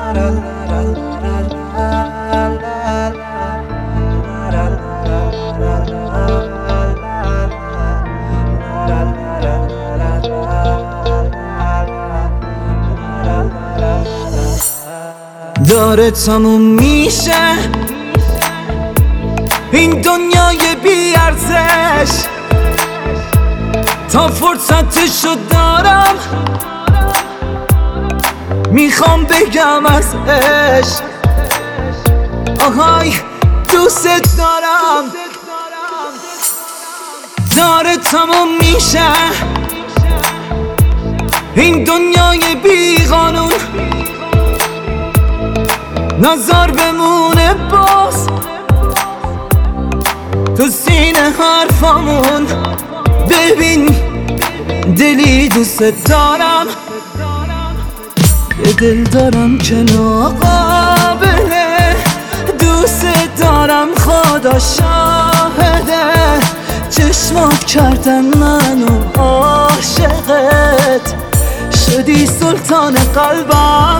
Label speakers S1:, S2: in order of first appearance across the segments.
S1: داره تموم میشه این دنیای بی ارزش، تا فرصتشو دارم میخوام بگم از عشق. آهای دوست دارم. داره تموم میشه این دنیای بی قانون، نظر بمونه باز تو سینه حرفامون. ببین دلی دوست دارم، یه دل دارم که ناقابله. دوست دارم خدا شاهده، چشمات کردن منو عاشقت، شدی سلطان قلبم.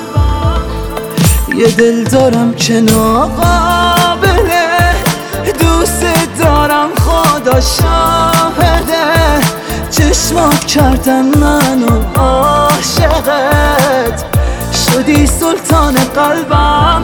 S1: یه دل دارم که ناقابله، دوست دارم خدا شاهده، چشمات کردن منو عاشقت، شدی سلطان قلبم.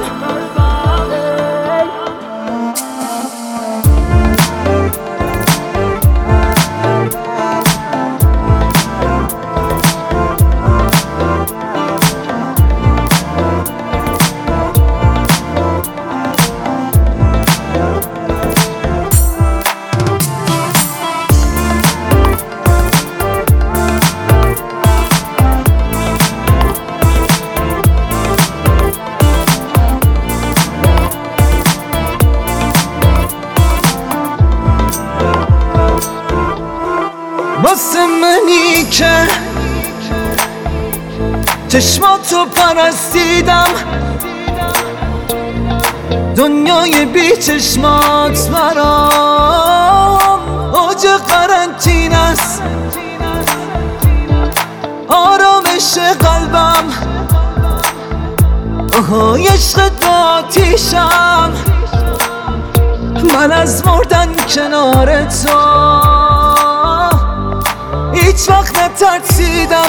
S1: واسه منی که چشماتو پرستیدم، دنیای بی چشمات برام اوج قرنطین است، آرامش قلبم. آهای عشقت آتیشم، من از مردن کنار تو هیچ وقت نترسیدم.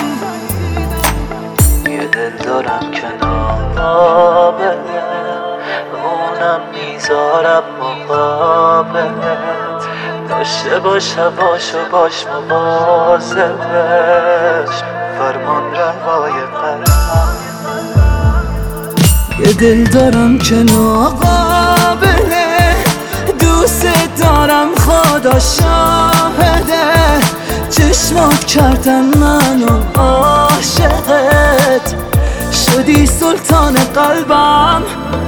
S2: یه دل دارم که ناقابله، اونم میذارم مقابلت، داشته باش هواشو باش مواظبش، فرمان روای قلبم.
S1: یه دل دارم که ناقابله، دوست دارم خدا شاهده، چشمات کردن منو عاشقت، شدی سلطان قلبم.